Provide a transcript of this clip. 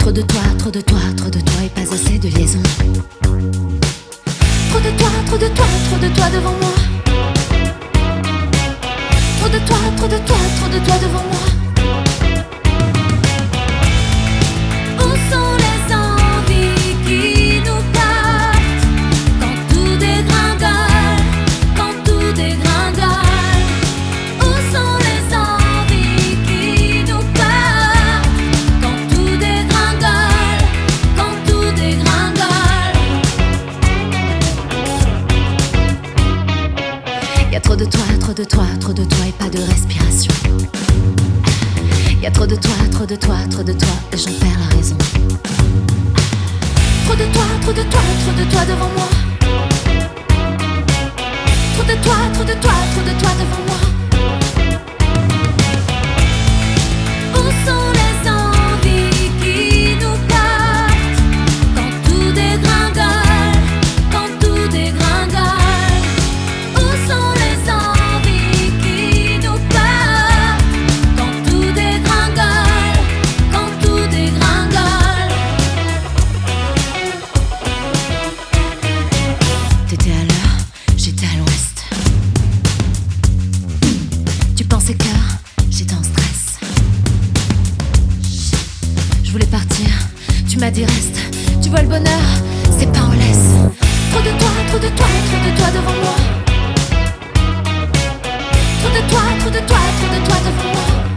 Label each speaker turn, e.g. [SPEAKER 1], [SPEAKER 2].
[SPEAKER 1] Trop de toi, trop de toi, trop de toi et pas assez de liaison. Trop de toi, trop de toi, trop de toi devant moi. Trop de toi, trop de toi, trop de toi devant moi. Où sont les envies qui nous partent quand tout dégringole, quand tout dégringole? Où sont les envies qui nous partent quand tout dégringole, quand tout dégringole? Y'a trop de toi, trop de toi, trop de toi et pas de respiration. Y'a trop de toi, trop de toi, trop de toi et j'en perds la raison. Trop de toi, trop de toi, trop de toi devant moi. Trop de toi, trop de toi, trop de toi devant moi. Où sont les envies qui nous partent quand tout dégringole, quand tout dégringole? Où sont les envies qui nous partent quand tout dégringole, quand tout dégringole? T'étais à l'heure, j'étais à l'ouest. Tu pensais que j'étais en stress. Je voulais partir, tu m'as dit reste. Tu vois le bonheur, c'est pas en laisse. Trop de toi, trop de toi, trop de toi devant moi. Trop de toi, trop de toi, trop de toi devant moi.